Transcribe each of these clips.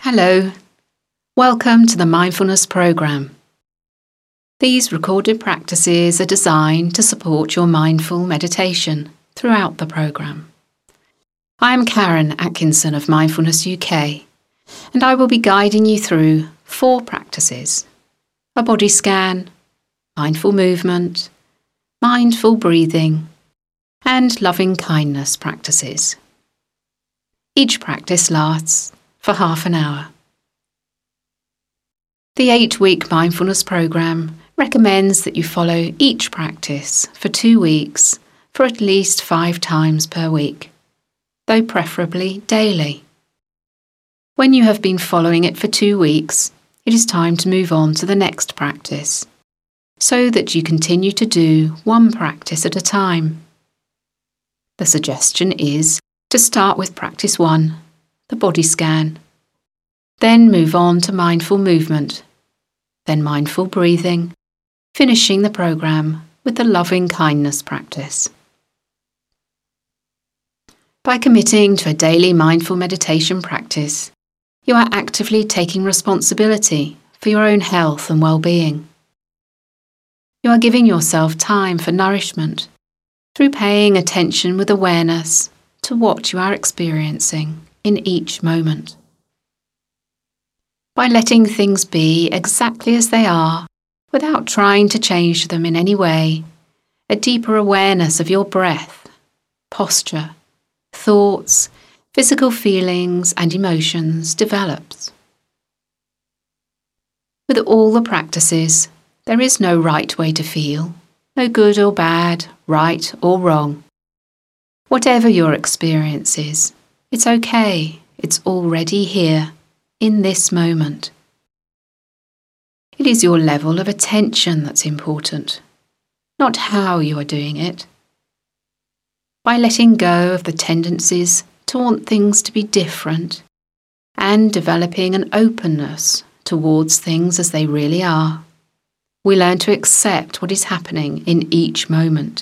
Hello, welcome to the Mindfulness Programme. These recorded practices are designed to support your mindful meditation throughout the programme. I am Karen Atkinson of Mindfulness UK, and I will be guiding you through 4 practices: a body scan, mindful movement, mindful breathing, and loving kindness practices. Each practice lasts for half an hour. The 8-week mindfulness programme recommends that you follow each practice for 2 weeks for at least 5 times per week, though preferably daily. When you have been following it for 2 weeks, it is time to move on to the next practice, so that you continue to do one practice at a time. The suggestion is to start with practice 1, the body scan, then move on to mindful movement, then mindful breathing, finishing the programme with the loving kindness practice. By committing to a daily mindful meditation practice, you are actively taking responsibility for your own health and well-being. You are giving yourself time for nourishment through paying attention with awareness to what you are experiencing in each moment. By letting things be exactly as they are, without trying to change them in any way, a deeper awareness of your breath, posture, thoughts, physical feelings and emotions develops. With all the practices, there is no right way to feel, no good or bad, right or wrong. Whatever your experience is, it's okay, it's already here, in this moment. It is your level of attention that's important, not how you are doing it. By letting go of the tendencies to want things to be different and developing an openness towards things as they really are, we learn to accept what is happening in each moment.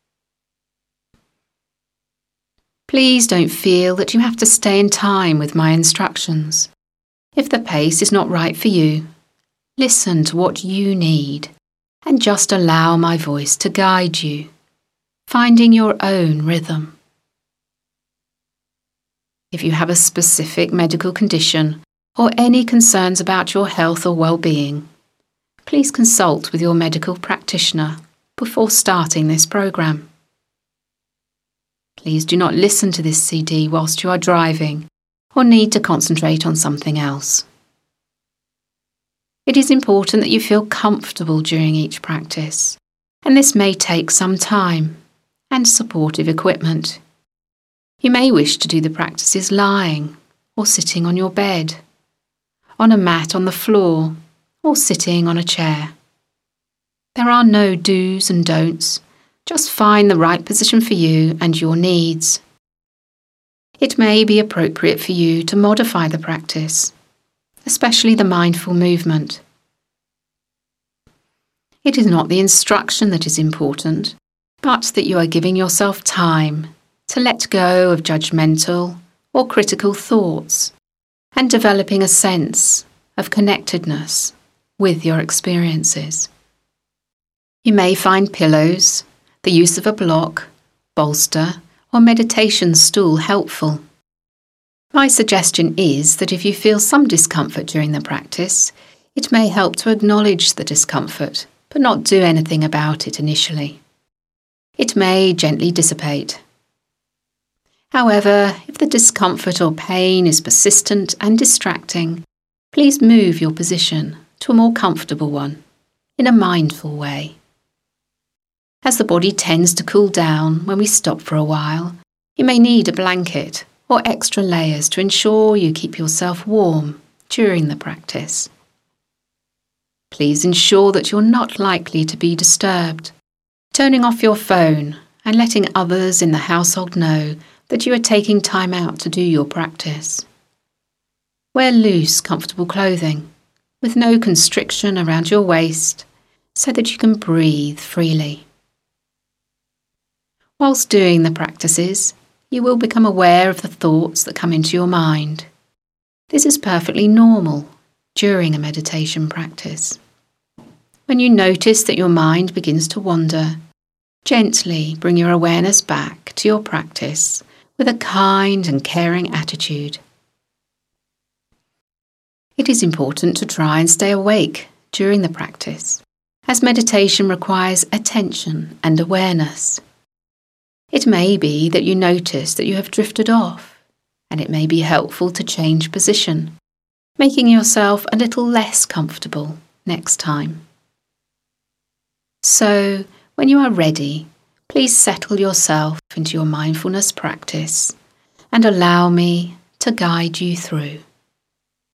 Please don't feel that you have to stay in time with my instructions. If the pace is not right for you, listen to what you need and just allow my voice to guide you, finding your own rhythm. If you have a specific medical condition or any concerns about your health or well-being, please consult with your medical practitioner before starting this programme. Please do not listen to this CD whilst you are driving or need to concentrate on something else. It is important that you feel comfortable during each practice, and this may take some time and supportive equipment. You may wish to do the practices lying or sitting on your bed, on a mat on the floor, or sitting on a chair. There are no do's and don'ts. Just find the right position for you and your needs. It may be appropriate for you to modify the practice, especially the mindful movement. It is not the instruction that is important, but that you are giving yourself time to let go of judgmental or critical thoughts and developing a sense of connectedness with your experiences. You may find pillows, the use of a block, bolster, or meditation stool helpful. My suggestion is that if you feel some discomfort during the practice, it may help to acknowledge the discomfort, but not do anything about it initially. It may gently dissipate. However, if the discomfort or pain is persistent and distracting, please move your position to a more comfortable one, in a mindful way. As the body tends to cool down when we stop for a while, you may need a blanket or extra layers to ensure you keep yourself warm during the practice. Please ensure that you're not likely to be disturbed, turning off your phone and letting others in the household know that you are taking time out to do your practice. Wear loose, comfortable clothing with no constriction around your waist so that you can breathe freely. Whilst doing the practices, you will become aware of the thoughts that come into your mind. This is perfectly normal during a meditation practice. When you notice that your mind begins to wander, gently bring your awareness back to your practice with a kind and caring attitude. It is important to try and stay awake during the practice, as meditation requires attention and awareness. It may be that you notice that you have drifted off, and it may be helpful to change position, making yourself a little less comfortable next time. So, when you are ready, please settle yourself into your mindfulness practice and allow me to guide you through.